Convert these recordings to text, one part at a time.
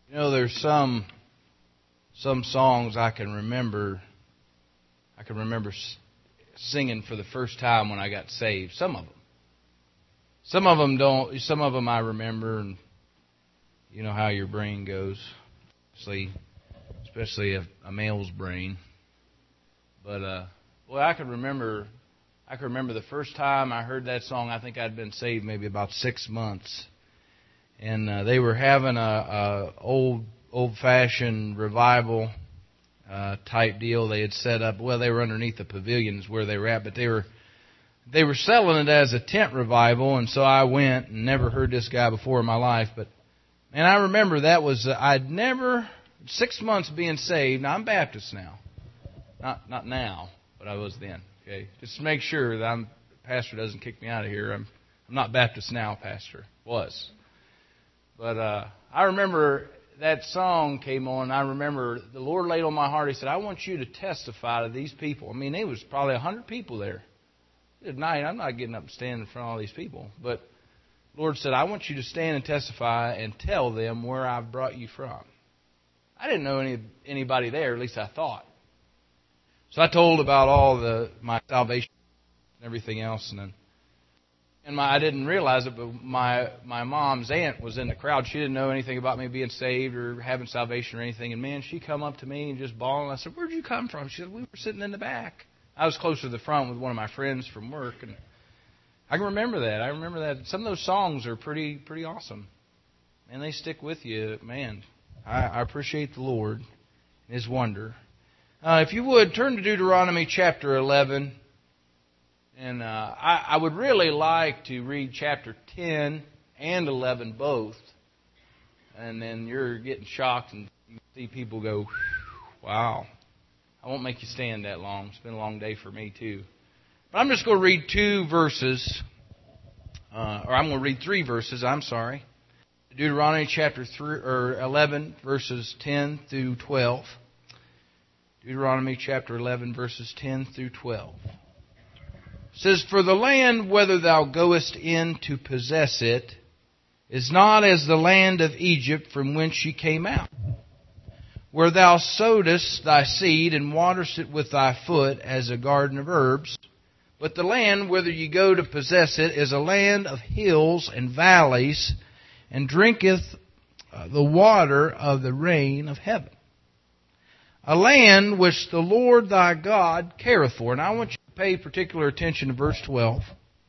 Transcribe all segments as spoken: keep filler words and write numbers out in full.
You know, there's some some songs I can remember. I can remember singing for the first time when I got saved. Some of them. Some of them don't. Some of them I remember, and you know how your brain goes, especially especially a, a male's brain. But uh, well, I can remember. I can remember the first time I heard that song. I think I'd been saved maybe about six months. And uh, they were having a, a old old-fashioned revival uh, type deal. They had set up. Well, they were underneath the pavilions where they were at, but they were they were selling it as a tent revival. And so I went and never heard this guy before in my life. But and I remember that was uh, I'd never six months being saved. Now I'm Baptist now, not not now, but I was then. Okay, just to make sure that I'm pastor doesn't kick me out of here. I'm I'm not Baptist now, pastor. Was. But uh, I remember that song came on, and I remember the Lord laid on my heart, He said, I want you to testify to these people. I mean, there was probably a hundred people there. At night, I'm not getting up and standing in front of all these people. But the Lord said, I want you to stand and testify and tell them where I've brought you from. I didn't know any anybody there, at least I thought. So I told about all the my salvation and everything else, and then And my, I didn't realize it, but my my mom's aunt was in the crowd. She didn't know anything about me being saved or having salvation or anything. And, man, she come up to me and just bawling. I said, where'd you come from? She said, we were sitting in the back. I was closer to the front with one of my friends from work. And I can remember that. I remember that. Some of those songs are pretty pretty awesome. And they stick with you. Man, I, I appreciate the Lord and His wonder. Uh, if you would, turn to Deuteronomy chapter eleven. And uh, I, I would really like to read chapter ten and eleven both. And then you're getting shocked and you see people go, wow. I won't make you stand that long. It's been a long day for me too. But I'm just going to read two verses. Uh, or I'm going to read three verses, I'm sorry. Deuteronomy chapter three, or eleven, verses ten through twelve. Deuteronomy chapter eleven, verses ten through twelve. It says, for the land, whether thou goest in to possess it, is not as the land of Egypt from whence ye came out, where thou sowedest thy seed and waterest it with thy foot as a garden of herbs. But the land, whither ye go to possess it, is a land of hills and valleys, and drinketh the water of the rain of heaven. A land which the Lord thy God careth for. And I want you pay particular attention to verse twelve.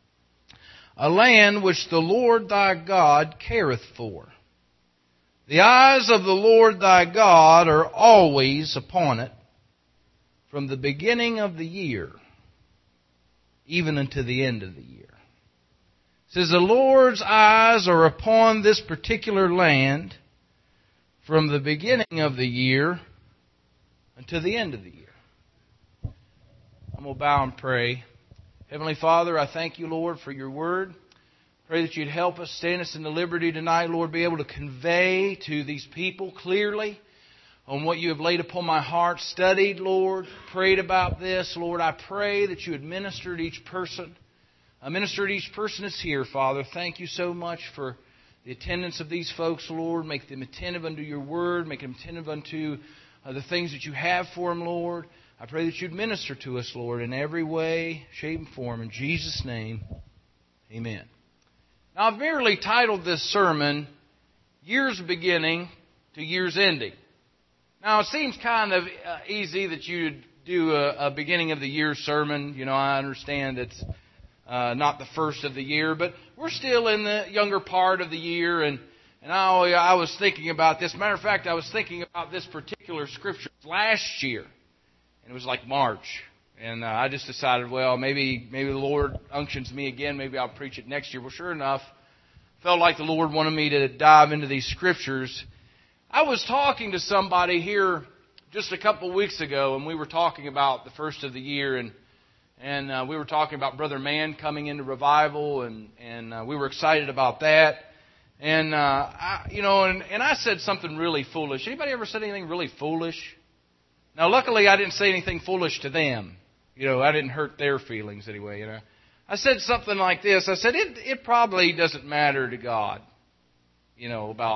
A land which the Lord thy God careth for. The eyes of the Lord thy God are always upon it, from the beginning of the year, even unto the end of the year. It says the Lord's eyes are upon this particular land, from the beginning of the year unto the end of the year. I'm going to bow and pray. Heavenly Father, I thank you, Lord, for your word. Pray that you'd help us, stand us in the liberty tonight, Lord, be able to convey to these people clearly on what you have laid upon my heart, studied, Lord, prayed about this. Lord, I pray that you would minister to each person. I minister to each person that's here, Father. Thank you so much for the attendance of these folks, Lord. Make them attentive unto your word. Make them attentive unto uh, the things that you have for them, Lord. I pray that you'd minister to us, Lord, in every way, shape, and form. In Jesus' name, amen. Now, I've merely titled this sermon, Years Beginning to Years Ending. Now, it seems kind of uh, easy that you'd do a, a beginning of the year sermon. You know, I understand it's uh, not the first of the year, but we're still in the younger part of the year, and And I, I was thinking about this. Matter of fact, I was thinking about this particular scripture last year. And it was like March. And uh, I just decided, well, maybe maybe the Lord unctions me again. Maybe I'll preach it next year. Well, sure enough, felt like the Lord wanted me to dive into these scriptures. I was talking to somebody here just a couple of weeks ago, and we were talking about the first of the year. And and uh, we were talking about Brother Mann coming into revival, and, and uh, we were excited about that. And, uh, I, you know, and, and I said something really foolish. Anybody ever said anything really foolish? Now, luckily, I didn't say anything foolish to them. You know, I didn't hurt their feelings anyway, you know. I said something like this. I said, it, it probably doesn't matter to God, you know, about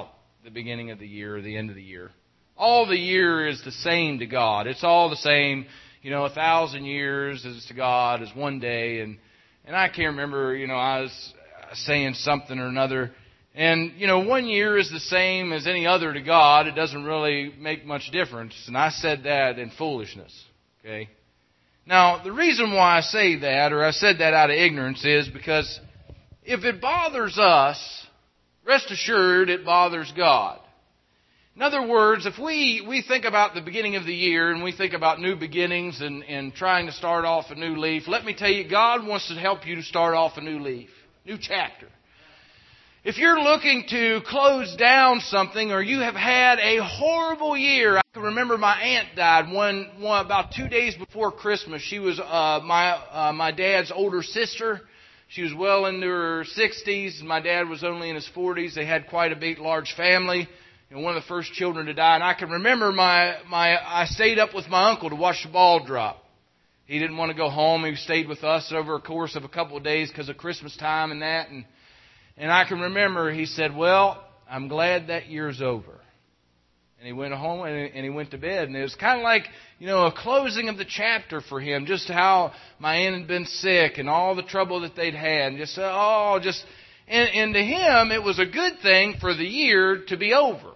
the beginning of the year or the end of the year. All the year is the same to God. It's all the same. You know, a thousand years is to God as one day. And, and I can't remember, you know, I was saying something or another. And, you know, one year is the same as any other to God. It doesn't really make much difference. And I said that in foolishness. Okay? Now, the reason why I say that, or I said that out of ignorance, is because if it bothers us, rest assured it bothers God. In other words, if we, we think about the beginning of the year and we think about new beginnings and, and trying to start off a new leaf, let me tell you, God wants to help you to start off a new leaf, new chapter. If you're looking to close down something or you have had a horrible year, I can remember my aunt died one, one about two days before Christmas. She was uh, my uh, my dad's older sister. She was well into her sixties. My dad was only in his forties. They had quite a big, large family. You know, one of the first children to die. And I can remember my my I stayed up with my uncle to watch the ball drop. He didn't want to go home. He stayed with us over a course of a couple of days because of Christmas time and that. And And I can remember he said, well, I'm glad that year's over. And he went home and he went to bed. And it was kind of like, you know, a closing of the chapter for him. Just how my aunt had been sick and all the trouble that they'd had. And just, oh, just, and, and to him, it was a good thing for the year to be over.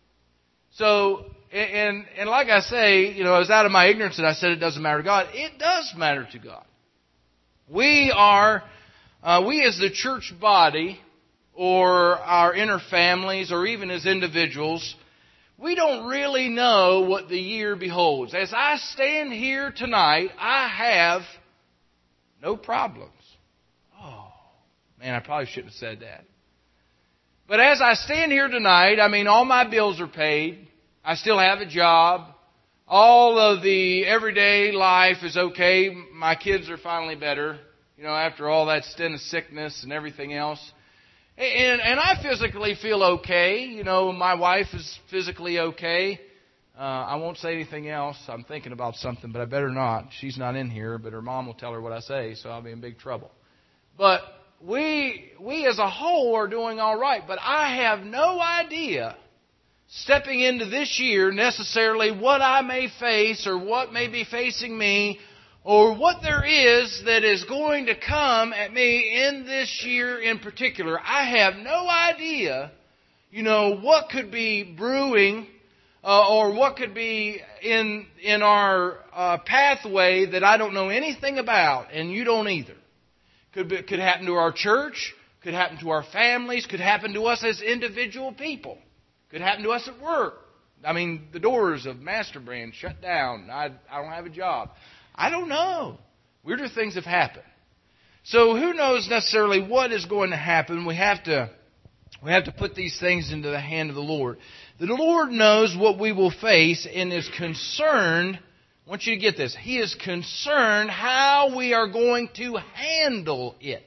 So, and, and like I say, you know, I was out of my ignorance and I said it doesn't matter to God. It does matter to God. We are, uh, we as the church body, or our inner families, or even as individuals, we don't really know what the year beholds. As I stand here tonight, I have no problems. Oh, man, I probably shouldn't have said that. But as I stand here tonight, I mean, all my bills are paid. I still have a job. All of the everyday life is okay. My kids are finally better, you know, after all that stint of sickness and everything else. And, and I physically feel okay. You know, my wife is physically okay. Uh, I won't say anything else. I'm thinking about something, but I better not. She's not in here, but her mom will tell her what I say, so I'll be in big trouble. But we, we as a whole are doing all right. But I have no idea, stepping into this year, necessarily what I may face or what may be facing me, or what there is that is going to come at me in this year in particular. I have no idea, you know, what could be brewing uh, or what could be in in our uh, pathway that I don't know anything about, and you don't either. Could be, could happen to our church, could happen to our families, could happen to us as individual people, could happen to us at work. I mean, the doors of Master Brand shut down. I I don't have a job. I don't know. Weirder things have happened. So who knows necessarily what is going to happen? We have to we have to put these things into the hand of the Lord. The Lord knows what we will face and is concerned. I want you to get this. He is concerned how we are going to handle it.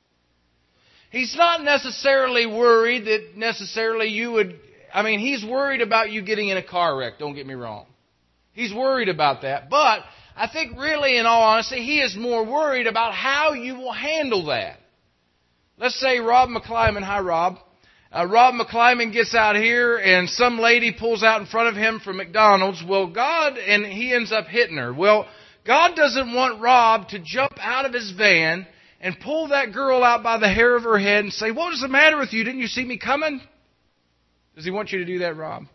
He's not necessarily worried that necessarily you would... I mean, He's worried about you getting in a car wreck. Don't get me wrong. He's worried about that. But I think really, in all honesty, He is more worried about how you will handle that. Let's say Rob McClyman. Hi, Rob. Uh, Rob McClyman gets out here and some lady pulls out in front of him from McDonald's. Well, God, and he ends up hitting her. Well, God doesn't want Rob to jump out of his van and pull that girl out by the hair of her head and say, what is the matter with you? Didn't you see me coming? Does He want you to do that, Rob?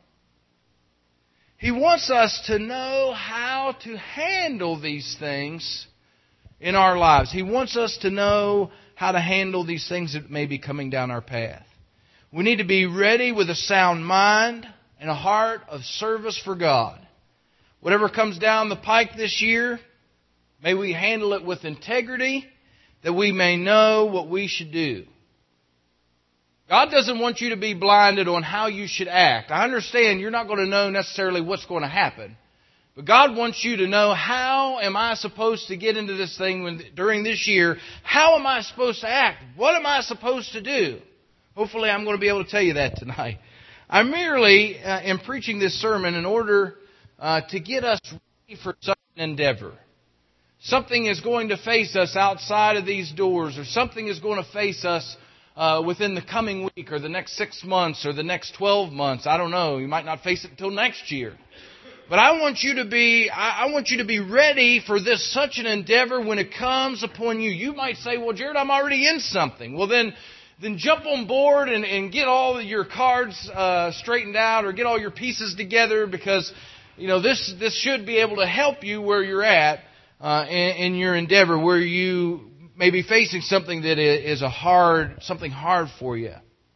He wants us to know how to handle these things in our lives. He wants us to know how to handle these things that may be coming down our path. We need to be ready with a sound mind and a heart of service for God. Whatever comes down the pike this year, may we handle it with integrity, that we may know what we should do. God doesn't want you to be blinded on how you should act. I understand you're not going to know necessarily what's going to happen. But God wants you to know, how am I supposed to get into this thing when, during this year? How am I supposed to act? What am I supposed to do? Hopefully I'm going to be able to tell you that tonight. I merely uh, am preaching this sermon in order uh, to get us ready for such an endeavor. Something is going to face us outside of these doors, or something is going to face us uh, within the coming week or the next six months or the next twelve months. I don't know. You might not face it until next year. But I want you to be, I, I want you to be ready for this such an endeavor when it comes upon you. You might say, well, Jared, I'm already in something. Well, then, then jump on board and, and get all of your cards uh, straightened out or get all your pieces together, because you know this this should be able to help you where you're at uh, in, in your endeavor, where you may be facing something that is a hard something hard for you.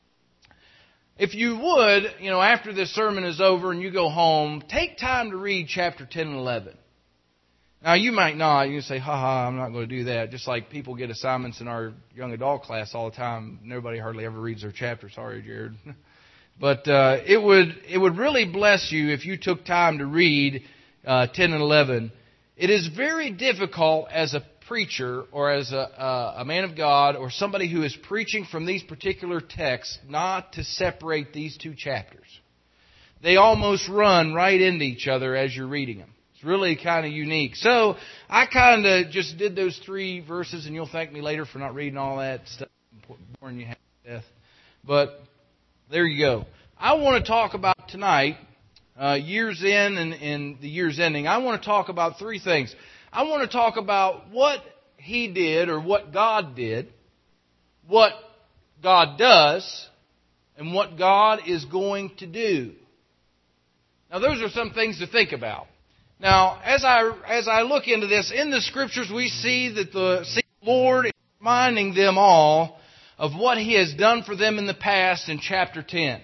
If you would, you know, after this sermon is over and you go home, take time to read chapter ten and eleven. Now, you might not. You can say, ha ha, I'm not going to do that. Just like people get assignments in our young adult class all the time. Nobody hardly ever reads their chapter. Sorry, Jared. But uh, it would it would really bless you if you took time to read uh, ten and eleven. It is very difficult as a preacher or as a, uh, a man of God or somebody who is preaching from these particular texts not to separate these two chapters. They almost run right into each other as you're reading them. It's really kind of unique. So I kind of just did those three verses, and you'll thank me later for not reading all that stuff, boring you half to death. But there you go. I want to talk about tonight, uh, years in and, and the year's ending. I want to talk about three things. I want to talk about what He did or what God did, what God does, and what God is going to do. Now, those are some things to think about. Now, as I as I look into this, in the Scriptures we see that the, see the Lord is reminding them all of what He has done for them in the past in chapter ten.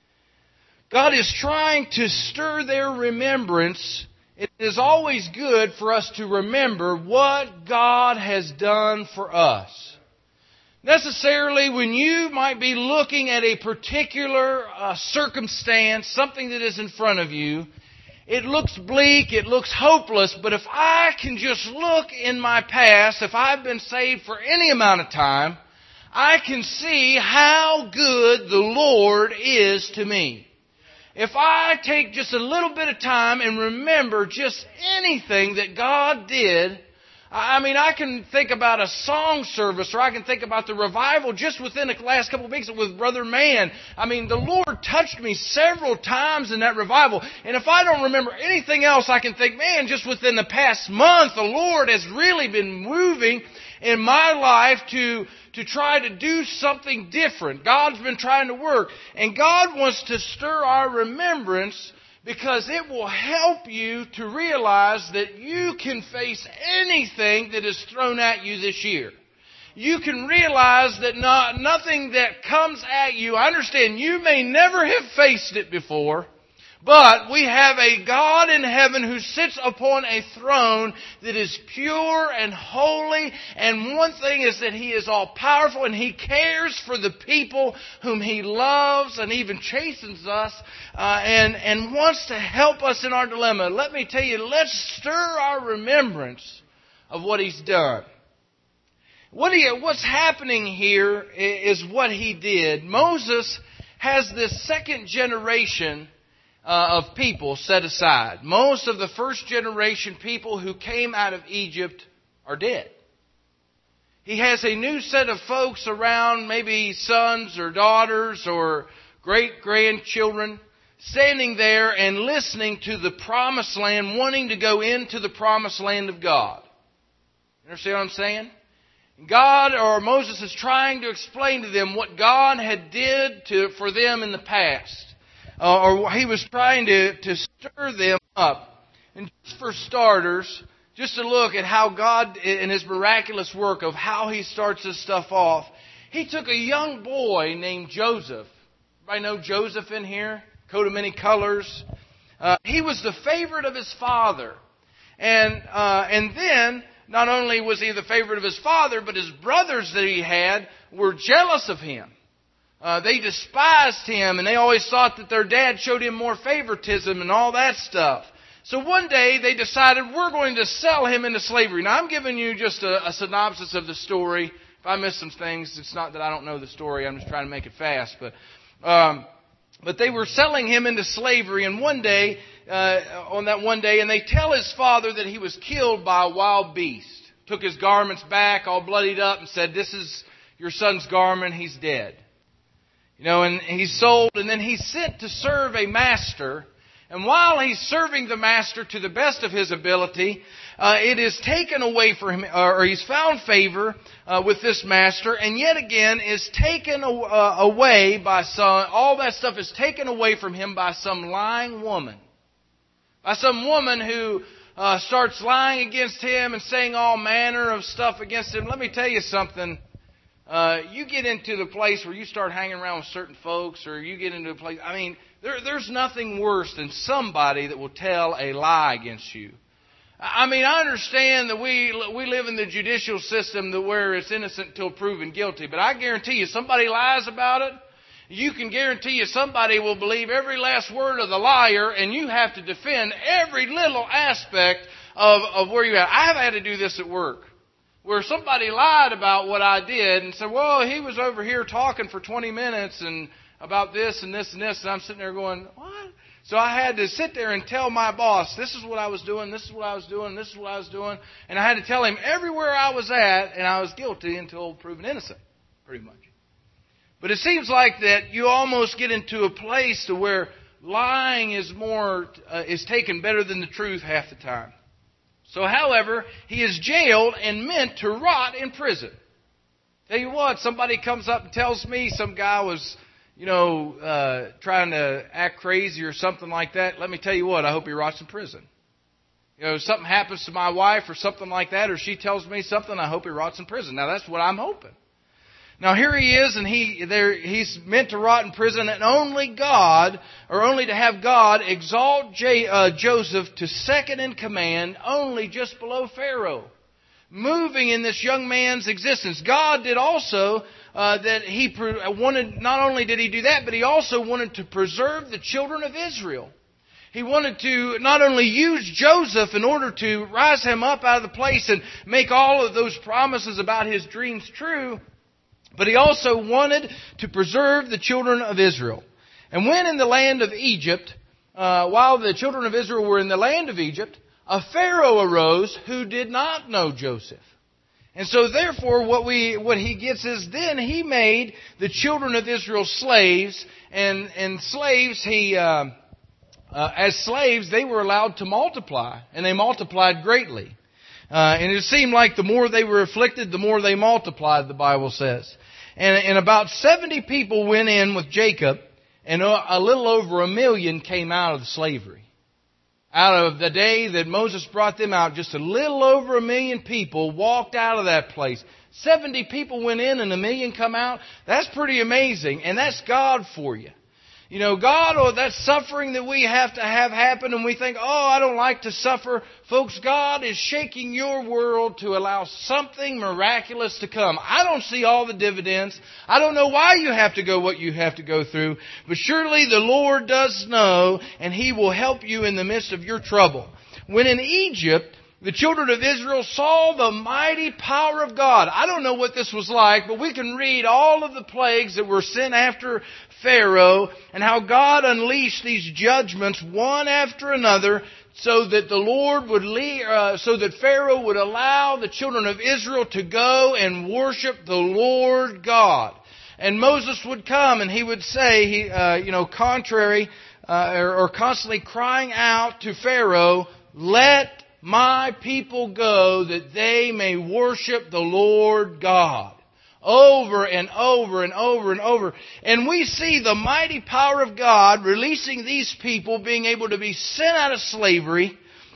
God is trying to stir their remembrance. It is always good for us to remember what God has done for us. Necessarily, when you might be looking at a particular uh, circumstance, something that is in front of you, it looks bleak, it looks hopeless, but if I can just look in my past, if I've been saved for any amount of time, I can see how good the Lord is to me. If I take just a little bit of time and remember just anything that God did, I mean, I can think about a song service, or I can think about the revival just within the last couple of weeks with Brother Mann. I mean, the Lord touched me several times in that revival. And if I don't remember anything else, I can think, man, just within the past month, the Lord has really been moving in my life to, to try to do something different. God's been trying to work. And God wants to stir our remembrance, because it will help you to realize that you can face anything that is thrown at you this year. You can realize that not, nothing that comes at you, I understand you may never have faced it before, but we have a God in heaven who sits upon a throne that is pure and holy. And one thing is that He is all powerful, and He cares for the people whom He loves and even chastens us uh, and, and wants to help us in our dilemma. Let me tell you, let's stir our remembrance of what He's done. What he, what's happening here is what He did. Moses has this second generation Uh, of people set aside. Most of the first generation people who came out of Egypt are dead. He has a new set of folks around, maybe sons or daughters or great-grandchildren, standing there and listening to the promised land, wanting to go into the promised land of God. You understand what I'm saying? God, or Moses, is trying to explain to them what God had did to, for them in the past. Uh, or he was trying to, to stir them up. And just for starters, just to look at how God, in His miraculous work of how He starts this stuff off, He took a young boy named Joseph. Everybody know Joseph in here? Coat of many colors. Uh, he was the favorite of his father. And, uh, and then, not only was he the favorite of his father, but his brothers that he had were jealous of him. Uh, they despised him, and they always thought that their dad showed him more favoritism and all that stuff. So one day they decided, we're going to sell him into slavery. Now I'm giving you just a, a synopsis of the story. If I miss some things, it's not that I don't know the story. I'm just trying to make it fast. But um, but they were selling him into slavery, and one day, uh, on that one day, and they tell his father that he was killed by a wild beast. Took his garments back, all bloodied up, and said, "This is your son's garment, he's dead. You know, and he's sold, and then he's sent to serve a master. And while he's serving the master to the best of his ability, uh, it is taken away from him, or he's found favor uh, with this master, and yet again is taken uh, away by some, all that stuff is taken away from him by some lying woman. By some woman who uh, starts lying against him and saying all manner of stuff against him. Let me tell you something. Uh, you get into the place where you start hanging around with certain folks, or you get into a place, I mean, there, there's nothing worse than somebody that will tell a lie against you. I mean, I understand that we we live in the judicial system that where it's innocent until proven guilty, but I guarantee you, somebody lies about it, you can guarantee you somebody will believe every last word of the liar, and you have to defend every little aspect of, of where you're at. I have had to do this at work, where somebody lied about what I did and said, well, he was over here talking for twenty minutes and about this and this and this, and I'm sitting there going, what? So I had to sit there and tell my boss, this is what I was doing, this is what I was doing, this is what I was doing, and I had to tell him everywhere I was at, and I was guilty until proven innocent, pretty much. But it seems like that you almost get into a place to where lying is more uh, is taken better than the truth half the time. So, however, he is jailed and meant to rot in prison. Tell you what, somebody comes up and tells me some guy was, you know, uh, trying to act crazy or something like that. Let me tell you what, I hope he rots in prison. You know, something happens to my wife or something like that, or she tells me something, I hope he rots in prison. Now, that's what I'm hoping. Now, here he is, and he there he's meant to rot in prison, and only God, or only to have God exalt J, uh, Joseph to second in command, only just below Pharaoh, moving in this young man's existence. God did also uh, that he wanted. Not only did he do that, but he also wanted to preserve the children of Israel. He wanted to not only use Joseph in order to rise him up out of the place and make all of those promises about his dreams true, but he also wanted to preserve the children of Israel. And when in the land of Egypt, uh, while the children of Israel were in the land of Egypt, a Pharaoh arose who did not know Joseph. And so therefore what we what he gets is then he made the children of Israel slaves. And, and slaves, he uh, uh, as slaves, they were allowed to multiply. And they multiplied greatly. Uh, and it seemed like the more they were afflicted, the more they multiplied, the Bible says. And, and about seventy people went in with Jacob, and a little over a million came out of slavery. Out of the day that Moses brought them out, just a little over a million people walked out of that place. seventy people went in and a million come out. That's pretty amazing, and that's God for you. You know, God, or that suffering that we have to have happen, and we think, oh, I don't like to suffer. Folks, God is shaking your world to allow something miraculous to come. I don't see all the dividends. I don't know why you have to go what you have to go through. But surely the Lord does know, and He will help you in the midst of your trouble. When in Egypt, the children of Israel saw the mighty power of God. I don't know what this was like, but we can read all of the plagues that were sent after Pharaoh and how God unleashed these judgments one after another so that the Lord would lead, uh, so that Pharaoh would allow the children of Israel to go and worship the Lord God. And Moses would come and he would say, he, uh, you know, contrary uh, or, or constantly crying out to Pharaoh, let my people go that they may worship the Lord God. Over and over and over and over. And we see the mighty power of God releasing these people, being able to be sent out of slavery.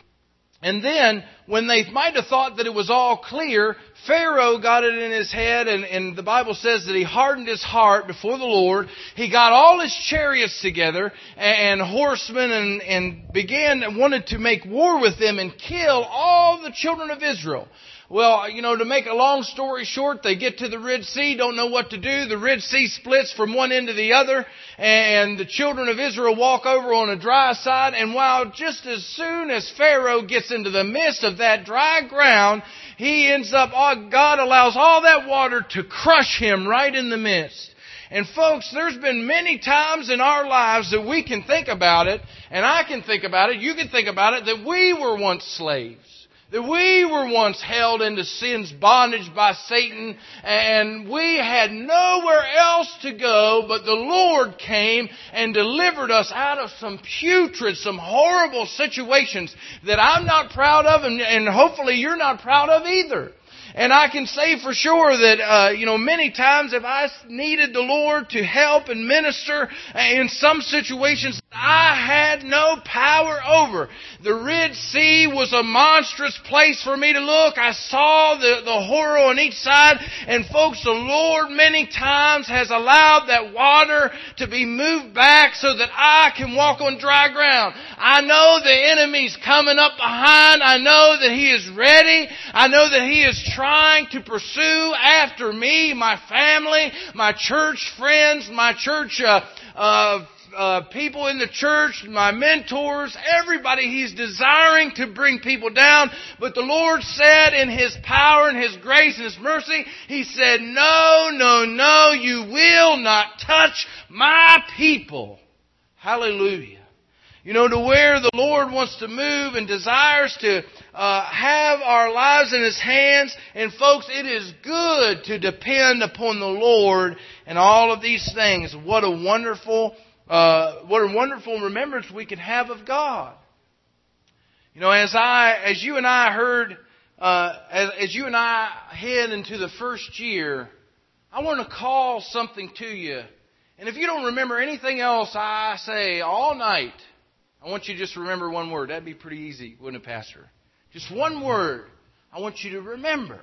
And then, when they might have thought that it was all clear, Pharaoh got it in his head, and, and the Bible says that he hardened his heart before the Lord. He got all his chariots together and, and horsemen and, and began, wanted to make war with them and kill all the children of Israel. Well, you know, to make a long story short, they get to the Red Sea, don't know what to do. The Red Sea splits from one end to the other, and the children of Israel walk over on a dry side. And while just as soon as Pharaoh gets into the midst of that dry ground, he ends up, God allows all that water to crush him right in the midst. And folks, there's been many times in our lives that we can think about it, and I can think about it, you can think about it, that we were once slaves. That we were once held into sin's bondage by Satan, and we had nowhere else to go, but the Lord came and delivered us out of some putrid, some horrible situations that I'm not proud of, and, and hopefully you're not proud of either. And I can say for sure that, uh, you know, many times if I needed the Lord to help and minister in some situations I had no power over. The Red Sea was a monstrous place for me to look. I saw the, the horror on each side. And folks, the Lord many times has allowed that water to be moved back so that I can walk on dry ground. I know the enemy's coming up behind. I know that he is ready. I know that he is trying to pursue after me, my family, my church friends, my church uh, uh Uh, people in the church, my mentors, everybody. He's desiring to bring people down. But the Lord said in His power and His grace and His mercy, He said, no, no, no, you will not touch my people. Hallelujah. You know, to where the Lord wants to move and desires to uh, have our lives in His hands. And folks, it is good to depend upon the Lord and all of these things. What a wonderful Uh, what a wonderful remembrance we can have of God. You know, as I, as you and I heard, uh, as, as you and I head into the first year, I want to call something to you. And if you don't remember anything else I say all night, I want you to just remember one word. That'd be pretty easy, wouldn't it, Pastor? Just one word. I want you to remember.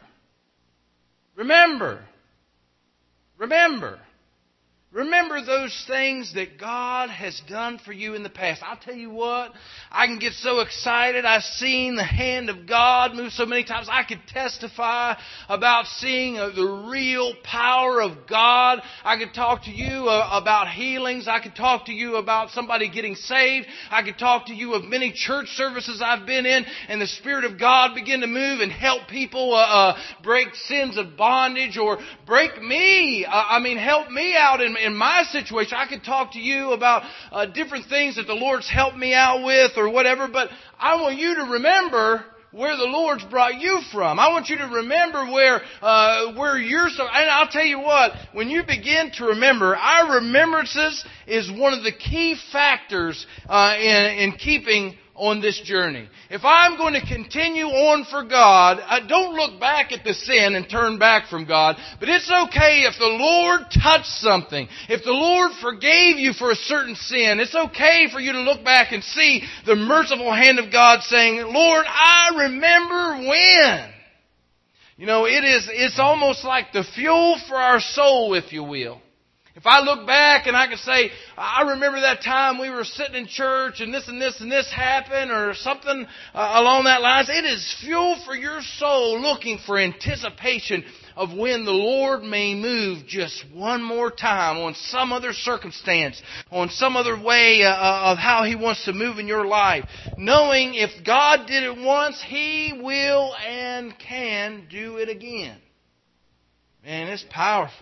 Remember. Remember. Remember those things that God has done for you in the past. I'll tell you what, I can get so excited. I've seen the hand of God move so many times. I could testify about seeing the real power of God. I could talk to you about healings. I could talk to you about somebody getting saved. I could talk to you of many church services I've been in, and the Spirit of God begin to move and help people uh, uh, break sins of bondage, or break me. Uh, I mean, help me out in In my situation. I could talk to you about uh, different things that the Lord's helped me out with or whatever, but I want you to remember where the Lord's brought you from. I want you to remember where uh, where you're so... And I'll tell you what, when you begin to remember, our remembrances is one of the key factors uh, in, in keeping on this journey. If I'm going to continue on for God, I don't look back at the sin and turn back from God. But it's okay if the Lord touched something. If the Lord forgave you for a certain sin, it's okay for you to look back and see the merciful hand of God saying, Lord, I remember when. You know, it is, it's almost like the fuel for our soul, if you will. If I look back and I can say, I remember that time we were sitting in church and this and this and this happened, or something uh, along that lines, it is fuel for your soul, looking for anticipation of when the Lord may move just one more time on some other circumstance, on some other way uh, of how He wants to move in your life. Knowing if God did it once, He will and can do it again. Man, it's powerful.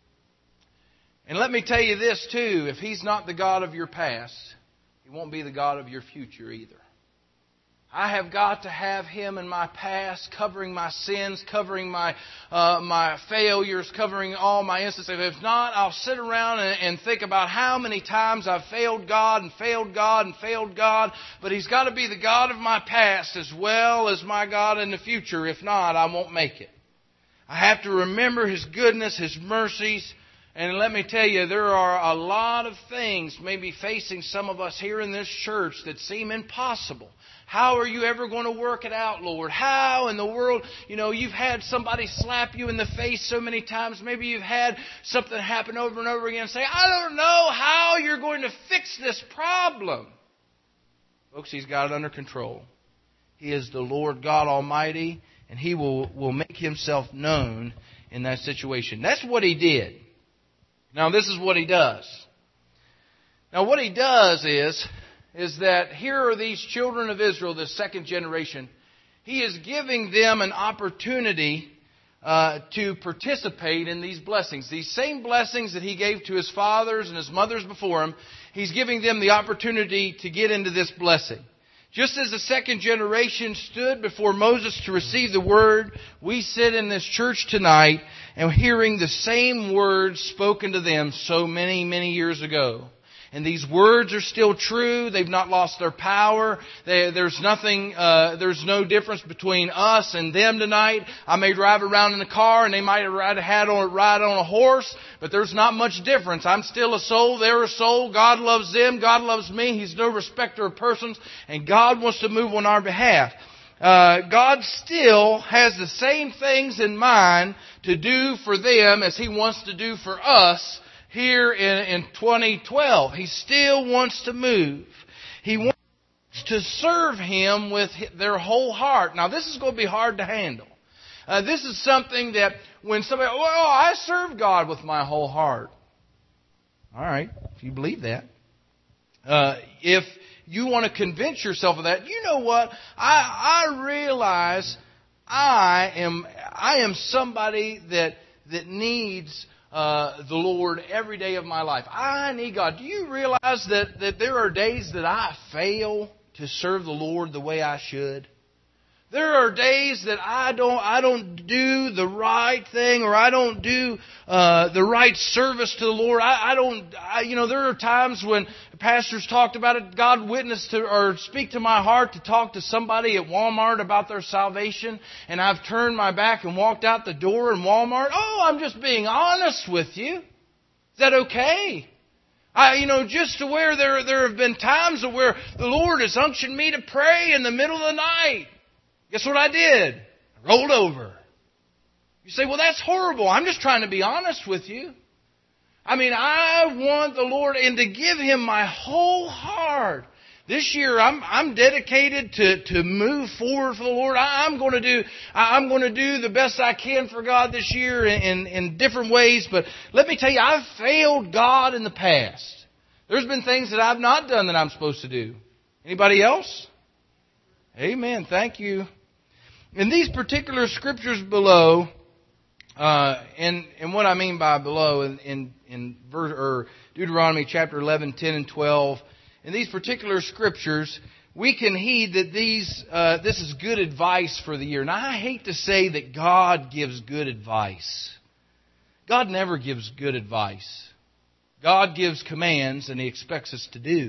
And let me tell you this too, if He's not the God of your past, He won't be the God of your future either. I have got to have Him in my past, covering my sins, covering my uh, my failures, covering all my instances. If not, I'll sit around and, and think about how many times I've failed God and failed God and failed God. But He's got to be the God of my past as well as my God in the future. If not, I won't make it. I have to remember His goodness, His mercies. And let me tell you, there are a lot of things maybe facing some of us here in this church that seem impossible. How are you ever going to work it out, Lord? How in the world, you know, you've had somebody slap you in the face so many times. Maybe you've had something happen over and over again. Say, I don't know how you're going to fix this problem. Folks, He's got it under control. He is the Lord God Almighty, and He will, will make Himself known in that situation. That's what He did. Now, this is what He does. Now, what He does is, is that here are these children of Israel, the second generation. He is giving them an opportunity uh, to participate in these blessings. These same blessings that He gave to His fathers and His mothers before Him, He's giving them the opportunity to get into this blessing. Just as the second generation stood before Moses to receive the Word, we sit in this church tonight and hearing the same words spoken to them so many, many years ago. And these words are still true. They've not lost their power. They, there's nothing, uh, there's no difference between us and them tonight. I may drive around in a car and they might have had on, ride on a horse, but there's not much difference. I'm still a soul. They're a soul. God loves them. God loves me. He's no respecter of persons. And God wants to move on our behalf. Uh, God still has the same things in mind to do for them as He wants to do for us. Here in, in twenty twelve, He still wants to move. He wants to serve Him with their whole heart. Now, this is going to be hard to handle. Uh, this is something that when somebody, well, I serve God with my whole heart. All right, if you believe that. Uh, if you want to convince yourself of that, you know what? I, I realize I am I am somebody that that needs Uh, the Lord every day of my life. I need God. Do you realize that, that there are days that I fail to serve the Lord the way I should? There are days that I don't I don't do the right thing, or I don't do uh, the right service to the Lord. I, I don't, I, you know, there are times when pastors talked about it. God witnessed to or speak to my heart to talk to somebody at Walmart about their salvation, and I've turned my back and walked out the door in Walmart. Oh, I'm just being honest with you. Is that okay? I, you know, just to where there there have been times where the Lord has unctioned me to pray in the middle of the night. Guess what I did? I rolled over. You say, well, that's horrible. I'm just trying to be honest with you. I mean, I want the Lord and to give Him my whole heart. This year, I'm I'm dedicated to, to move forward for the Lord. I, I'm going to do I'm going to do the best I can for God this year in, in, in different ways. But let me tell you, I've failed God in the past. There's been things that I've not done that I'm supposed to do. Anybody else? Amen. Thank you. In these particular scriptures below, uh, and and what I mean by below in in, in verse, or Deuteronomy chapter eleven, ten, and twelve, in these particular scriptures, we can heed that these uh, this is good advice for the year. Now, I hate to say that God gives good advice. God never gives good advice. God gives commands, and He expects us to do.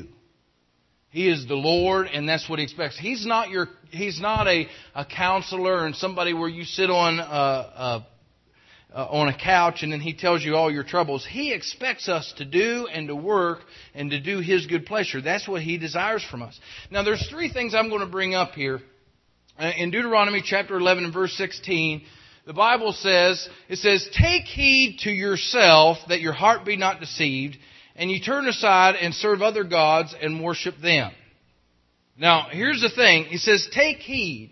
He is the Lord, and that's what He expects. He's not your. He's not a, a counselor and somebody where you sit on a, a, a, on a couch and then He tells you all your troubles. He expects us to do and to work and to do His good pleasure. That's what He desires from us. Now, there's three things I'm going to bring up here. In Deuteronomy chapter eleven and verse sixteen, the Bible says, it says, "Take heed to yourself that your heart be not deceived, and you turn aside and serve other gods and worship them." Now, here's the thing. He says, take heed.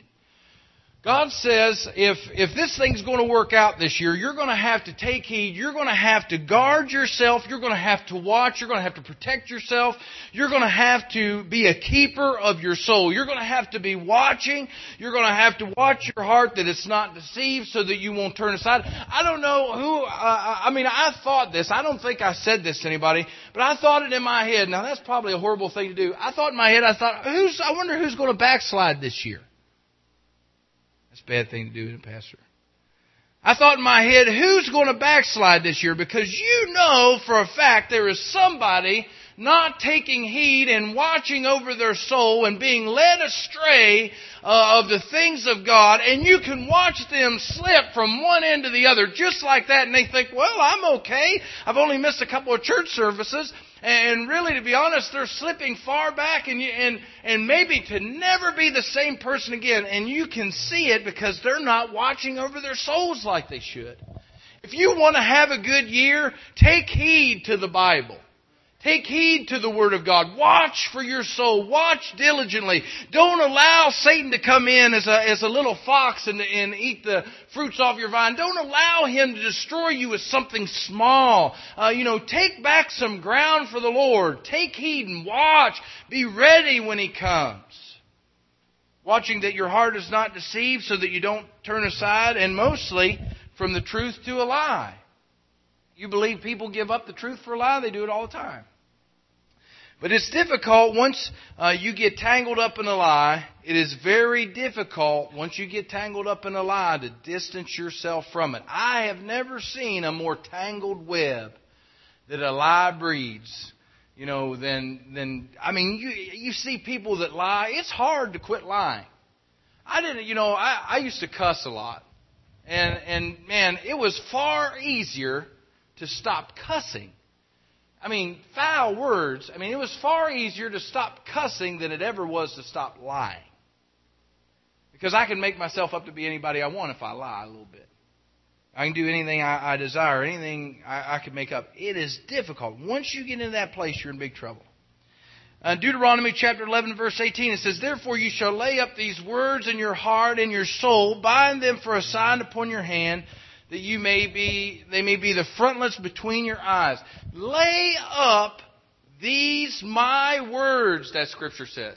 God says, if if this thing's going to work out this year, you're going to have to take heed. You're going to have to guard yourself. You're going to have to watch. You're going to have to protect yourself. You're going to have to be a keeper of your soul. You're going to have to be watching. You're going to have to watch your heart that it's not deceived so that you won't turn aside. I don't know who, uh, I mean, I thought this. I don't think I said this to anybody, but I thought it in my head. Now, that's probably a horrible thing to do. I thought in my head, I thought, who's? I wonder who's going to backslide this year. That's a bad thing to do, Pastor. I thought in my head, who's going to backslide this year? Because you know for a fact there is somebody not taking heed and watching over their soul and being led astray uh, of the things of God. And you can watch them slip from one end to the other just like that. And they think, well, I'm okay. I've only missed a couple of church services. And really, to be honest, they're slipping far back and, you, and and maybe to never be the same person again. And you can see it because they're not watching over their souls like they should. If you want to have a good year, take heed to the Bible. Take heed to the Word of God. Watch for your soul. Watch diligently. Don't allow Satan to come in as a, as a little fox and, and eat the fruits off your vine. Don't allow him to destroy you with something small. Uh, you know, take back some ground for the Lord. Take heed and watch. Be ready when He comes. Watching that your heart is not deceived so that you don't turn aside, and mostly from the truth to a lie. You believe people give up the truth for a lie? They do it all the time. But it's difficult once uh, you get tangled up in a lie. It is very difficult once you get tangled up in a lie to distance yourself from it. I have never seen a more tangled web that a lie breeds, you know, than, than I mean, you you see people that lie. It's hard to quit lying. I didn't, you know, I, I used to cuss a lot. And, and man, it was far easier to stop cussing. I mean, foul words. I mean, it was far easier to stop cussing than it ever was to stop lying. Because I can make myself up to be anybody I want if I lie a little bit. I can do anything I, I desire, anything I, I can make up. It is difficult. Once you get into that place, you're in big trouble. Uh, Deuteronomy chapter eleven, verse eighteen, it says, "Therefore you shall lay up these words in your heart and your soul, bind them for a sign upon your hand, that you may be, they may be the frontlets between your eyes." Lay up these my words, that Scripture says.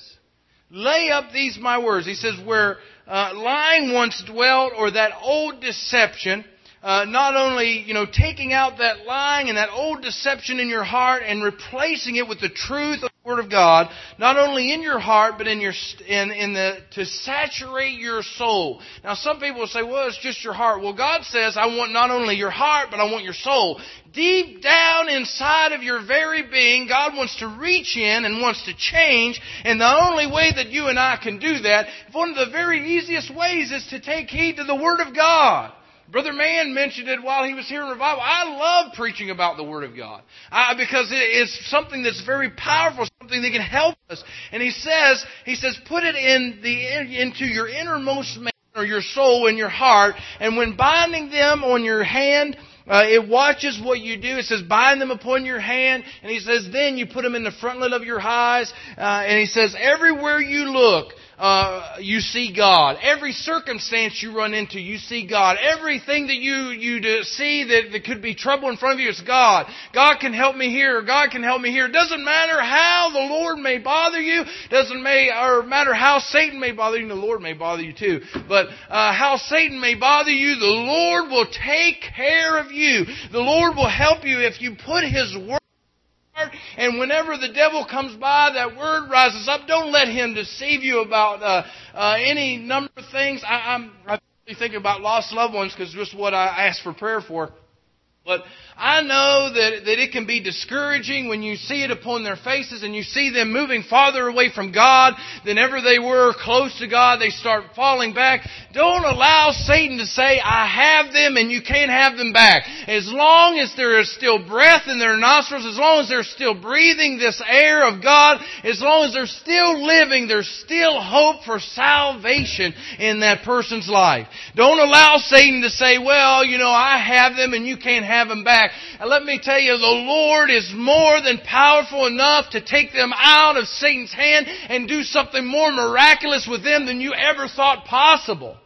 Lay up these my words. He says, where uh, lying once dwelt, or that old deception, uh, not only, you know, taking out that lying and that old deception in your heart and replacing it with the truth of the Word of God, not only in your heart, but in your in in the to saturate your soul. Now, some people will say, "Well, it's just your heart." Well, God says, "I want not only your heart, but I want your soul." Deep down inside of your very being, God wants to reach in and wants to change. And the only way that you and I can do that, one of the very easiest ways, is to take heed to the Word of God. Brother Mann mentioned it while he was here in revival. I love preaching about the Word of God I, because it is something that's very powerful, something that can help us. And he says, he says, put it in the into your innermost man, or your soul and your heart, and when binding them on your hand, Uh, it watches what you do. It says, bind them upon your hand. And he says, then you put them in the frontlet of your eyes. Uh, and he says, everywhere you look, uh, you see God. Every circumstance you run into, you see God. Everything that you, you do see that, that could be trouble in front of you, it's God. God can help me here, or God can help me here. It doesn't matter how the Lord may bother you. Doesn't may, or matter how Satan may bother you. The Lord may bother you too. But uh, how Satan may bother you, the Lord will take care of you. You. The Lord will help you if you put His Word in your heart. And whenever the devil comes by, that Word rises up. Don't let him deceive you about uh, uh, any number of things. I, I'm, I'm thinking about lost loved ones, because just what I asked for prayer for. But I know that, that it can be discouraging when you see it upon their faces and you see them moving farther away from God than ever they were close to God. They start falling back. Don't allow Satan to say, "I have them and you can't have them back." As long as there is still breath in their nostrils, as long as they're still breathing this air of God, as long as they're still living, there's still hope for salvation in that person's life. Don't allow Satan to say, "Well, you know, I have them and you can't have them back." And let me tell you, the Lord is more than powerful enough to take them out of Satan's hand and do something more miraculous with them than you ever thought possible.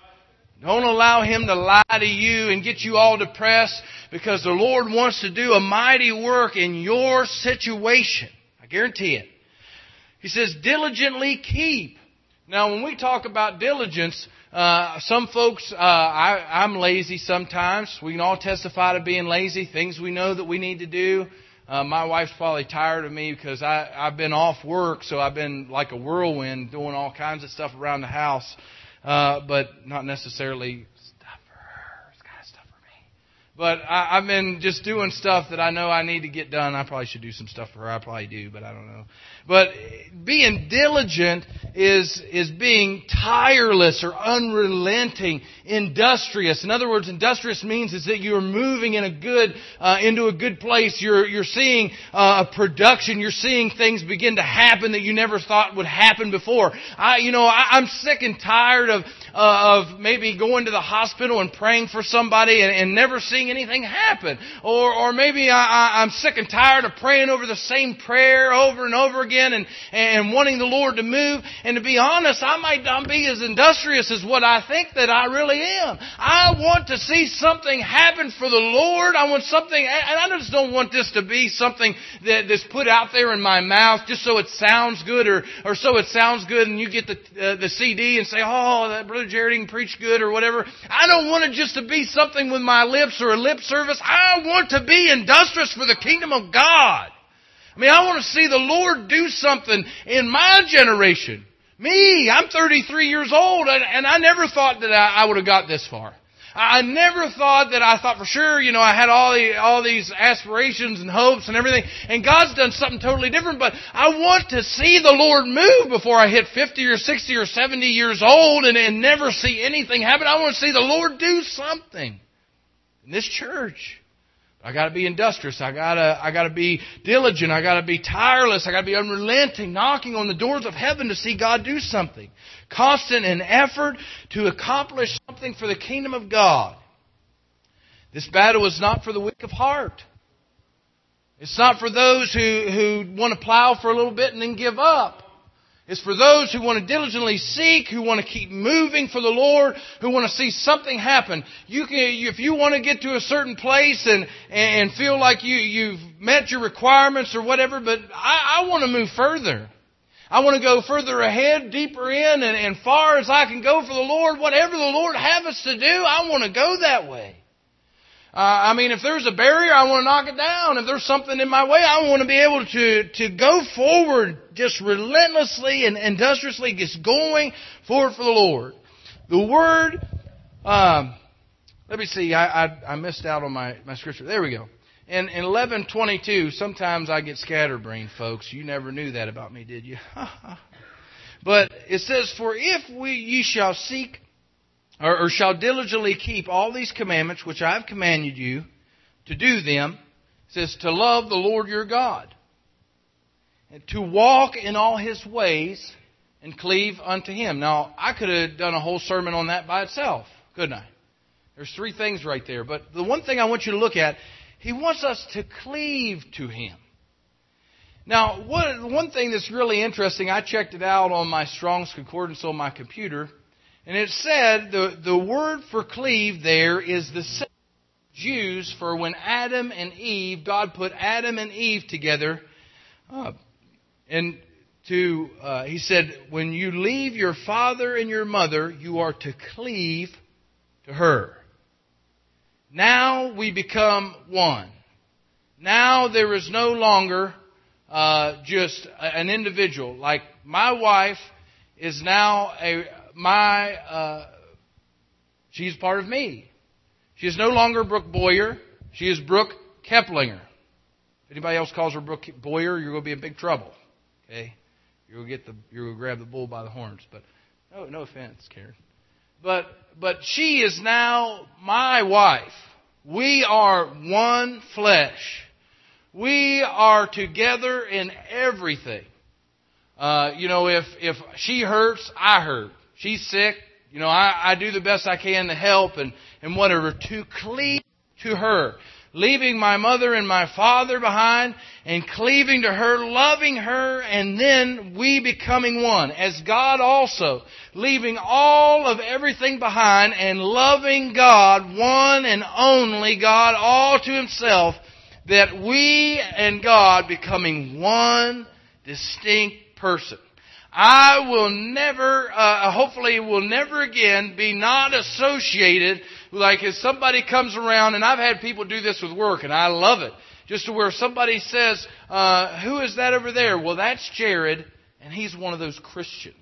Don't allow him to lie to you and get you all depressed, because the Lord wants to do a mighty work in your situation. I guarantee it. He says, diligently keep. Now, when we talk about diligence, Uh, some folks, uh, I, I'm lazy sometimes. We can all testify to being lazy, things we know that we need to do. Uh, my wife's probably tired of me because I, I've been off work, so I've been like a whirlwind doing all kinds of stuff around the house, uh, but not necessarily stuff for her. It's kind of stuff for me. But I, I've been just doing stuff that I know I need to get done. I probably should do some stuff for her. I probably do, but I don't know. But being diligent is is being tireless or unrelenting, industrious. In other words, industrious means is that you're moving in a good uh, into a good place. You're you're seeing uh, a production. You're seeing things begin to happen that you never thought would happen before. I you know I, I'm sick and tired of uh, of maybe going to the hospital and praying for somebody and, and never seeing anything happen, or or maybe I, I, I'm sick and tired of praying over the same prayer over and over again. And, and wanting the Lord to move. And to be honest, I might not be as industrious as what I think that I really am. I want to see something happen for the Lord. I want something, and I just don't want this to be something that, that's put out there in my mouth just so it sounds good, or, or so it sounds good and you get the, uh, the C D and say, "Oh, that Brother Jared can preach good," or whatever. I don't want it just to be something with my lips or a lip service. I want to be industrious for the kingdom of God. I I mean, I want to see the Lord do something in my generation. Me, I'm thirty-three years old, and, and I never thought that I, I would have got this far. I never thought that I thought for sure, you know, I had all the, all these aspirations and hopes and everything, and God's done something totally different, but I want to see the Lord move before I hit fifty or sixty or seventy years old and, and never see anything happen. I want to see the Lord do something in this church. I got to be industrious. I got to I got to be diligent. I got to be tireless. I got to be unrelenting, knocking on the doors of heaven to see God do something. Constant in effort to accomplish something for the kingdom of God. This battle is not for the weak of heart. It's not for those who, who want to plow for a little bit and then give up. It's for those who want to diligently seek, who want to keep moving for the Lord, who want to see something happen. You can, if you want to get to a certain place and, and feel like you, you've met your requirements or whatever, but I, I want to move further. I want to go further ahead, deeper in, and, and far as I can go for the Lord. Whatever the Lord have us to do, I want to go that way. Uh, I mean, if there's a barrier, I want to knock it down. If there's something in my way, I want to be able to, to go forward just relentlessly and industriously, just going forward for the Lord. The Word, um, let me see, I, I, I missed out on my, my scripture. There we go. In, in eleven twenty-two, sometimes I get scatterbrained, folks. You never knew that about me, did you? But it says, for if we ye shall seek, or, or shall diligently keep all these commandments which I have commanded you to do them, it says to love the Lord your God, and to walk in all His ways, and cleave unto Him. Now, I could have done a whole sermon on that by itself, couldn't I? There's three things right there. But the one thing I want you to look at, He wants us to cleave to Him. Now, what, one thing that's really interesting, I checked it out on my Strong's Concordance on my computer, and it said the, the word for cleave there is the same used for when Adam and Eve, God put Adam and Eve together. Uh, and to uh, He said, when you leave your father and your mother, you are to cleave to her. Now we become one. Now there is no longer uh, just an individual. Like my wife is now a my. Uh, she's part of me. She is no longer Brooke Boyer. She is Brooke Keplinger. If anybody else calls her Brooke Boyer, you're going to be in big trouble. Okay, you're going to get the you're going to grab the bull by the horns. But no, no offense, Karen. But but she is now my wife. We are one flesh. We are together in everything. Uh, you know, if if she hurts, I hurt. She's sick. You know, I, I do the best I can to help and, and whatever. To cleave to her. Leaving my mother and my father behind and cleaving to her, loving her, and then we becoming one. As God also, leaving all of everything behind and loving God, one and only God, all to Himself, that we and God becoming one distinct person. I will never, uh, hopefully will never again be not associated, like if somebody comes around, and I've had people do this with work, and I love it, just to where somebody says, uh, who is that over there? Well, that's Jared, and he's one of those Christians.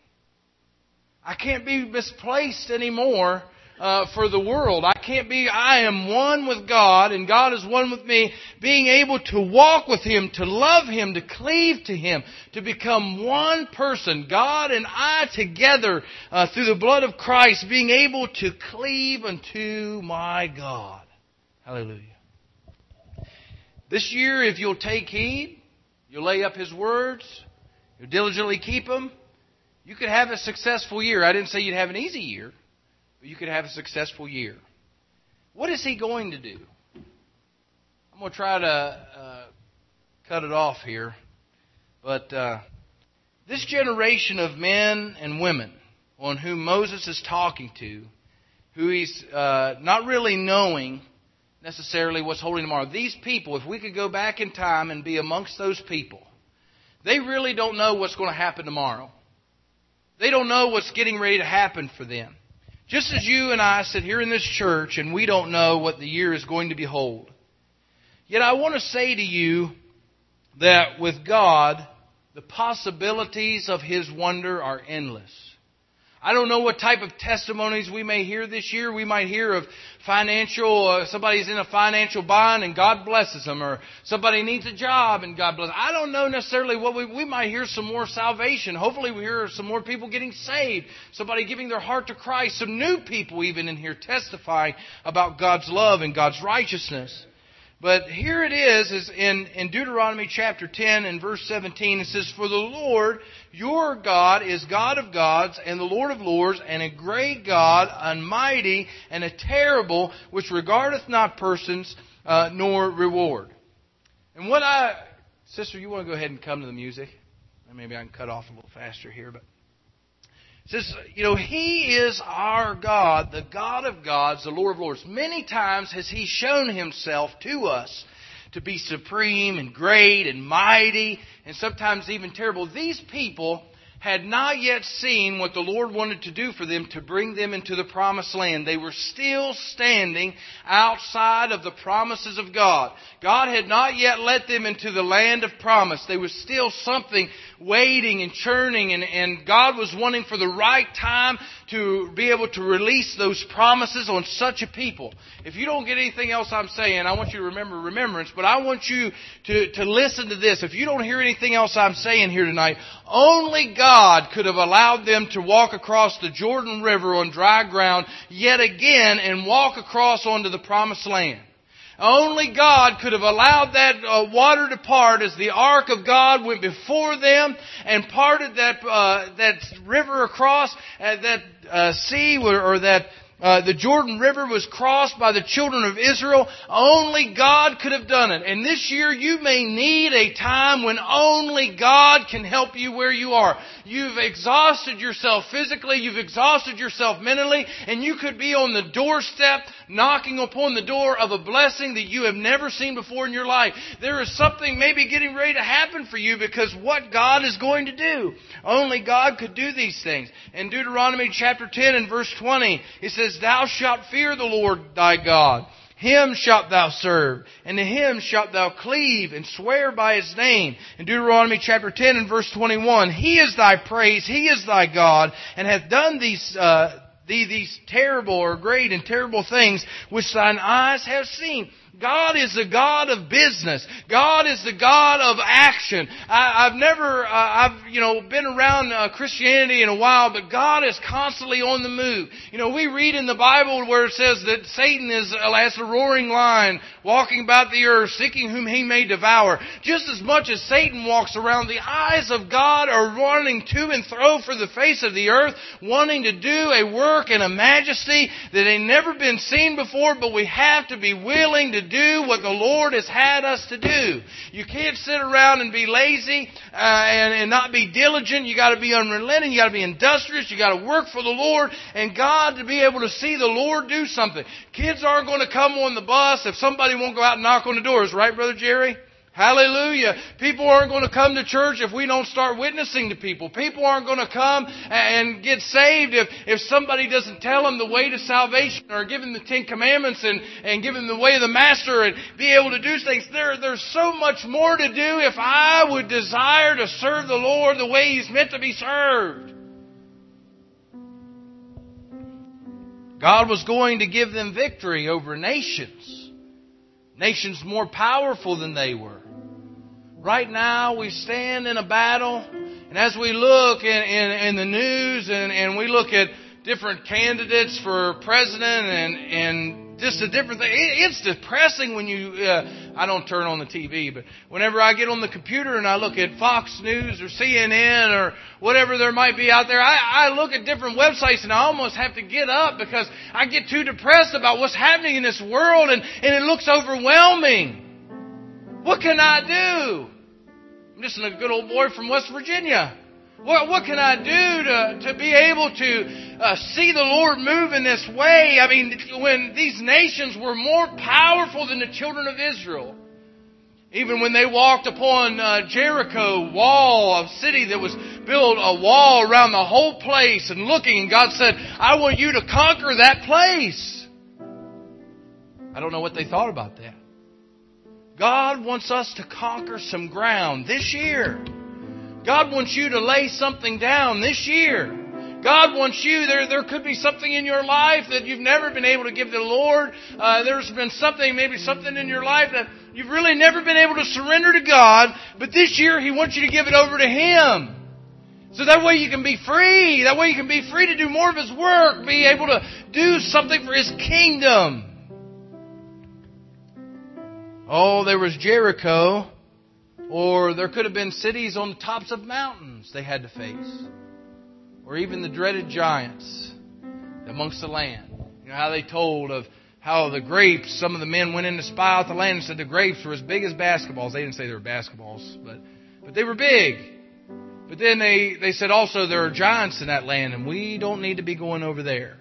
I can't be misplaced anymore uh, for the world. I can't be, I am one with God, and God is one with me, being able to walk with Him, to love Him, to cleave to Him, to become one person, God and I together uh, through the blood of Christ, being able to cleave unto my God. Hallelujah. This year, if you'll take heed, you'll lay up His words, you'll diligently keep them, you could have a successful year. I didn't say you'd have an easy year, but you could have a successful year. What is He going to do? I'm going to try to uh, cut it off here. But uh, this generation of men and women on whom Moses is talking to, who he's uh, not really knowing necessarily what's holding tomorrow. These people, if we could go back in time and be amongst those people, they really don't know what's going to happen tomorrow. They don't know what's getting ready to happen for them. Just as you and I sit here in this church and we don't know what the year is going to behold. Yet I want to say to you, that with God, the possibilities of His wonder are endless. I don't know what type of testimonies we may hear this year. We might hear of financial, uh, somebody's in a financial bind and God blesses them, or somebody needs a job and God blesses them. I don't know necessarily what we, we might hear some more salvation. Hopefully we hear some more people getting saved, somebody giving their heart to Christ, some new people even in here testifying about God's love and God's righteousness. But here it is, is in, in Deuteronomy chapter ten and verse seventeen, it says, "For the Lord your God is God of gods and the Lord of lords, and a great God, almighty and a terrible, which regardeth not persons uh, nor reward." And what I... Sister, you want to go ahead and come to the music? Maybe I can cut off a little faster here, but... It says, you know, He is our God, the God of gods, the Lord of lords. Many times has He shown Himself to us to be supreme and great and mighty and sometimes even terrible. These people had not yet seen what the Lord wanted to do for them to bring them into the promised land. They were still standing outside of the promises of God. God had not yet let them into the land of promise. There was still something waiting and churning, and, and God was wanting for the right time to be able to release those promises on such a people. If you don't get anything else I'm saying, I want you to remember remembrance, but I want you to, to listen to this. If you don't hear anything else I'm saying here tonight, only God could have allowed them to walk across the Jordan River on dry ground yet again and walk across onto the promised land. Only God could have allowed that uh, water to part as the ark of God went before them and parted that uh, that river across, uh, that uh, sea or, or that uh, the Jordan River was crossed by the children of Israel. Only God could have done it. And this year you may need a time when only God can help you where you are. You've exhausted yourself physically, you've exhausted yourself mentally, and you could be on the doorstep knocking upon the door of a blessing that you have never seen before in your life. There is something maybe getting ready to happen for you because what God is going to do. Only God could do these things. In Deuteronomy chapter ten and verse twenty, it says, "Thou shalt fear the Lord thy God. Him shalt thou serve, and to Him shalt thou cleave, and swear by His name." In Deuteronomy chapter ten and verse twenty-one, "He is thy praise, He is thy God, and hath done these uh, these, these terrible or great and terrible things which thine eyes have seen." God is the God of business. God is the God of action. I, I've never, uh, I've, you know, been around uh, Christianity in a while, but God is constantly on the move. You know, we read in the Bible where it says that Satan is as a roaring lion, walking about the earth, seeking whom he may devour. Just as much as Satan walks around, the eyes of God are running to and fro for the face of the earth, wanting to do a work and a majesty that ain't never been seen before, but we have to be willing to do what the Lord has had us to do. You can't sit around and be lazy uh, and, and not be diligent. You got to be unrelenting. You got to be industrious. You got to work for the Lord and God to be able to see the Lord do something. Kids aren't going to come on the bus if somebody won't go out and knock on the doors, right, Brother Jerry? Hallelujah. People aren't going to come to church if we don't start witnessing to people. People aren't going to come and get saved if, if somebody doesn't tell them the way to salvation or give them the Ten Commandments and, and give them the way of the Master and be able to do things. There, there's so much more to do if I would desire to serve the Lord the way He's meant to be served. God was going to give them victory over nations. Nations more powerful than they were. Right now we stand in a battle, and as we look in, in, in the news and, and we look at different candidates for president and, and just a different thing, it, it's depressing when you, uh, I don't turn on the T V, but whenever I get on the computer and I look at Fox News or C N N or whatever there might be out there, I, I look at different websites and I almost have to get up because I get too depressed about what's happening in this world and, and it looks overwhelming. What can I do? I'm just a good old boy from West Virginia. What, what can I do to, to be able to uh, see the Lord move in this way? I mean, when these nations were more powerful than the children of Israel. Even when they walked upon uh, Jericho wall, a city that was built a wall around the whole place and looking, and God said, I want you to conquer that place. I don't know what they thought about that. God wants us to conquer some ground this year. God wants you to lay something down this year. God wants you, there, there could be something in your life that you've never been able to give to the Lord. Uh, there's been something, maybe something in your life that you've really never been able to surrender to God. But this year He wants you to give it over to Him. So that way you can be free. That way you can be free to do more of His work. Be able to do something for His kingdom. Oh, there was Jericho. Or there could have been cities on the tops of mountains they had to face. Or even the dreaded giants amongst the land. You know how they told of how the grapes, some of the men went in to spy out the land and said the grapes were as big as basketballs. They didn't say they were basketballs, but but they were big. But then they, they said also there are giants in that land and we don't need to be going over there.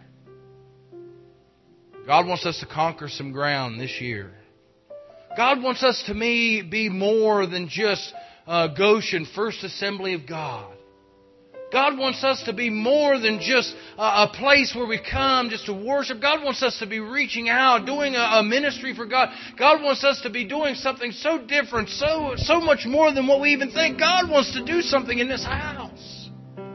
God wants us to conquer some ground this year. God wants us to me be more than just uh, Goshen, First Assembly of God. God wants us to be more than just a place where we come just to worship. God wants us to be reaching out, doing a ministry for God. God wants us to be doing something so different, so so much more than what we even think. God wants to do something in this house.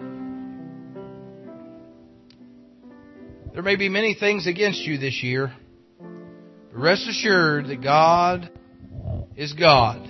There may be many things against you this year, but rest assured that God is God.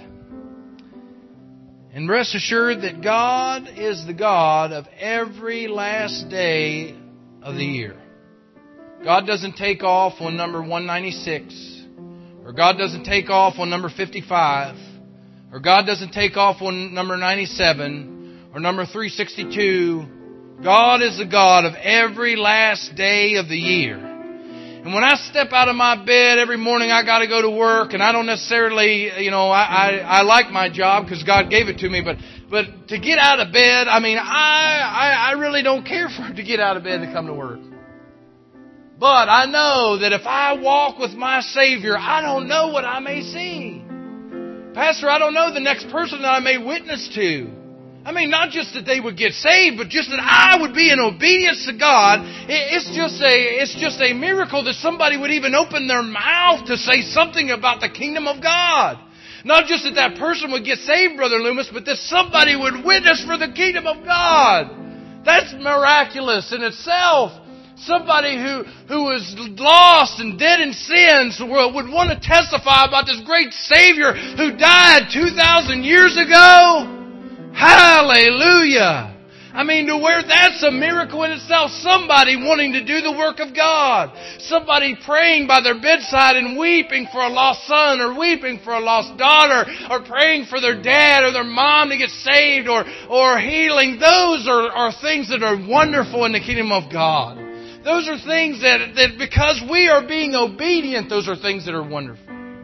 And rest assured that God is the God of every last day of the year. God doesn't take off on number one ninety-six. Or God doesn't take off on number fifty-five. Or God doesn't take off on number ninety-seven. Or number three sixty-two. God is the God of every last day of the year. And when I step out of my bed every morning, I got to go to work, and I don't necessarily, you know, I, I, I like my job because God gave it to me, but but to get out of bed, I mean, I, I, I really don't care for to get out of bed to come to work. But I know that if I walk with my Savior, I don't know what I may see. Pastor, I don't know the next person that I may witness to. I mean, not just that they would get saved, but just that I would be in obedience to God. It's just a, it's just a miracle that somebody would even open their mouth to say something about the kingdom of God. Not just that that person would get saved, Brother Loomis, but that somebody would witness for the kingdom of God. That's miraculous in itself. Somebody who, who was lost and dead in sins would want to testify about this great Savior who died two thousand years ago. Hallelujah! I mean, to where that's a miracle in itself. Somebody wanting to do the work of God. Somebody praying by their bedside and weeping for a lost son or weeping for a lost daughter or praying for their dad or their mom to get saved or, or healing. Those are, are things that are wonderful in the kingdom of God. Those are things that, that because we are being obedient, those are things that are wonderful.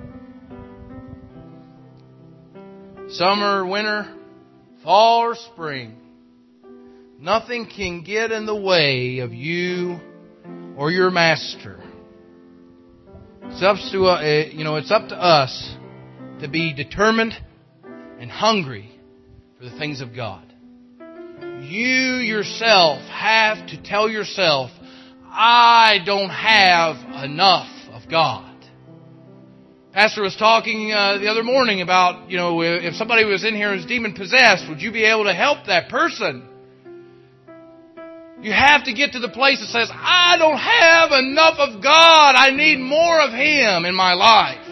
Summer, winter, fall or spring, nothing can get in the way of you or your Master. It's up to uh, you know it's up to us to be determined and hungry for the things of God. You yourself have to tell yourself, I don't have enough of God. Pastor was talking uh, the other morning about, you know, if somebody was in here and was demon-possessed, would you be able to help that person? You have to get to the place that says, I don't have enough of God. I need more of Him in my life.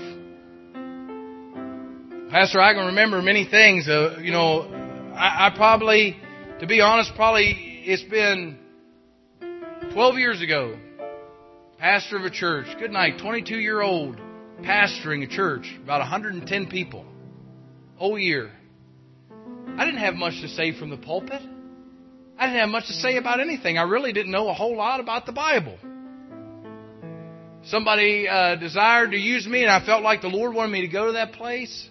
Pastor, I can remember many things. Uh, you know, I, I probably, to be honest, probably it's been twelve years ago. Pastor of a church. Good night. twenty-two-year-old. Pastoring a church, about one hundred ten people, whole year. I didn't have much to say from the pulpit. I didn't have much to say about anything. I really didn't know a whole lot about the Bible. Somebody uh, desired to use me, and I felt like the Lord wanted me to go to that place.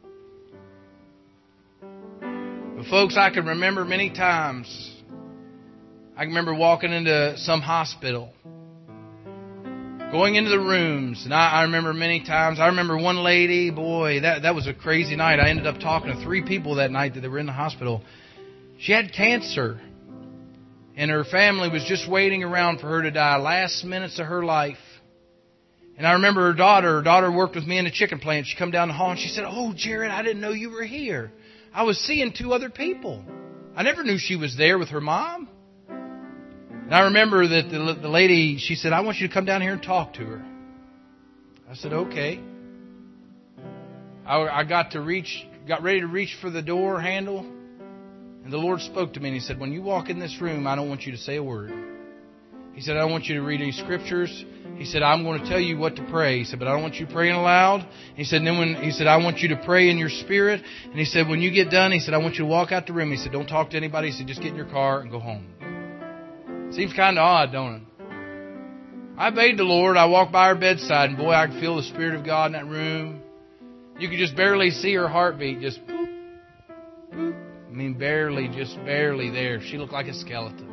But folks, I can remember many times. I can remember walking into some hospital, going into the rooms, and I, I remember many times. I remember one lady, boy, that, that was a crazy night. I ended up talking to three people that night that they were in the hospital. She had cancer, and her family was just waiting around for her to die, last minutes of her life. And I remember her daughter. Her daughter worked with me in a chicken plant. She come down the hall and she said, "Oh, Jared, I didn't know you were here. I was seeing two other people. I never knew she was there with her mom." And I remember that the, the lady, she said, "I want you to come down here and talk to her." I said, "Okay." I, I got to reach, got ready to reach for the door handle, and the Lord spoke to me and He said, "When you walk in this room, I don't want you to say a word." He said, "I don't want you to read any scriptures." He said, "I'm going to tell you what to pray." He said, "But I don't want you praying aloud." He said, and then when he said, "I want you to pray in your spirit." And he said, "When you get done," he said, "I want you to walk out the room." He said, "Don't talk to anybody." He said, "Just get in your car and go home." Seems kind of odd, don't it? I obeyed the Lord. I walked by her bedside, and boy, I could feel the Spirit of God in that room. You could just barely see her heartbeat, just boop, boop. I mean, barely, just barely there. She looked like a skeleton.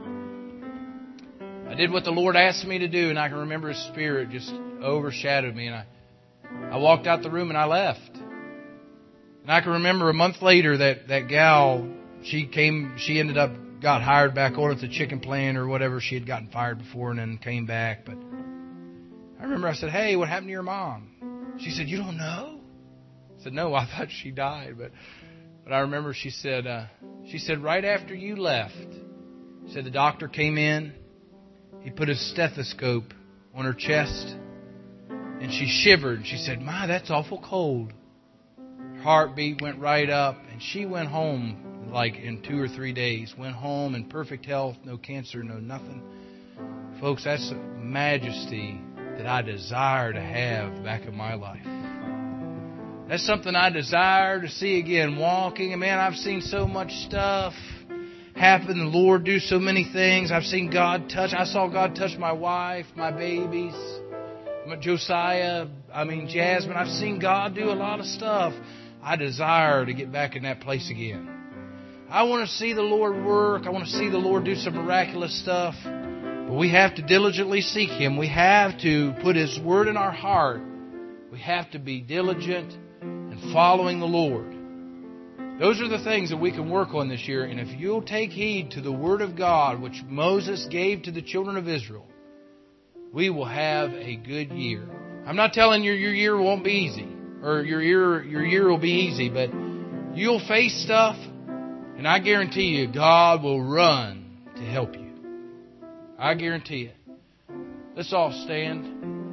I did what the Lord asked me to do, and I can remember His Spirit just overshadowed me, and I, I walked out the room and I left. And I can remember a month later that that gal, she came, she ended up got hired back on at the chicken plant or whatever. She had gotten fired before and then came back. But I remember I said, "Hey, what happened to your mom?" She said, "You don't know?" I said, "No, I thought she died." But but I remember she said, uh, she said, "Right after you left," she said, "the doctor came in. He put his stethoscope on her chest, and she shivered. She said, 'My, that's awful cold.' Her heartbeat went right up, and she went home like in two or three days. Went home in perfect health, no cancer, no nothing." Folks, that's a majesty that I desire to have back in my life. That's something I desire to see again. Walking, and man, I've seen so much stuff happen. The Lord do so many things. I've seen God touch. I saw God touch my wife, my babies, my Josiah, I mean Jasmine. I've seen God do a lot of stuff. I desire to get back in that place again. I want to see the Lord work. I want to see the Lord do some miraculous stuff. But we have to diligently seek Him. We have to put His Word in our heart. We have to be diligent in following the Lord. Those are the things that we can work on this year. And if you'll take heed to the Word of God, which Moses gave to the children of Israel, we will have a good year. I'm not telling you your year won't be easy, or your year, your year will be easy, but you'll face stuff. And I guarantee you, God will run to help you. I guarantee it. Let's all stand.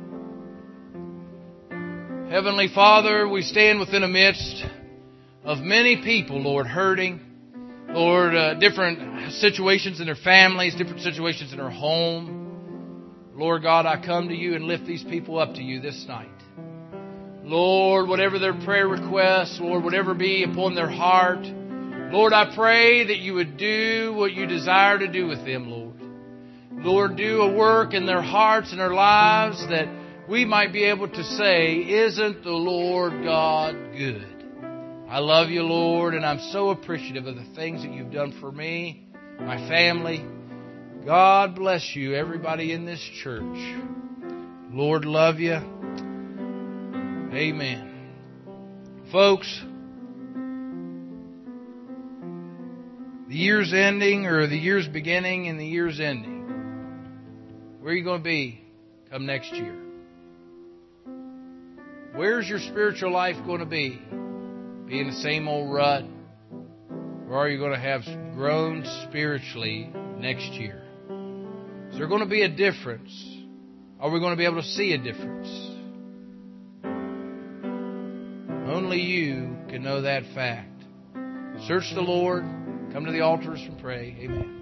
Heavenly Father, we stand within the midst of many people, Lord, hurting. Lord, uh, different situations in their families, different situations in their home. Lord God, I come to you and lift these people up to you this night. Lord, whatever their prayer requests, Lord, whatever be upon their heart, Lord, I pray that you would do what you desire to do with them, Lord. Lord, do a work in their hearts and their lives that we might be able to say, "Isn't the Lord God good?" I love you, Lord, and I'm so appreciative of the things that you've done for me, my family. God bless you, everybody in this church. Lord, love you. Amen. Folks, the year's ending, or the year's beginning and the year's ending. Where are you going to be come next year? Where's your spiritual life going to be? Be in the same old rut? Or are you going to have grown spiritually next year? Is there going to be a difference? Are we going to be able to see a difference? Only you can know that fact. Search the Lord. Come to the altars and pray. Amen.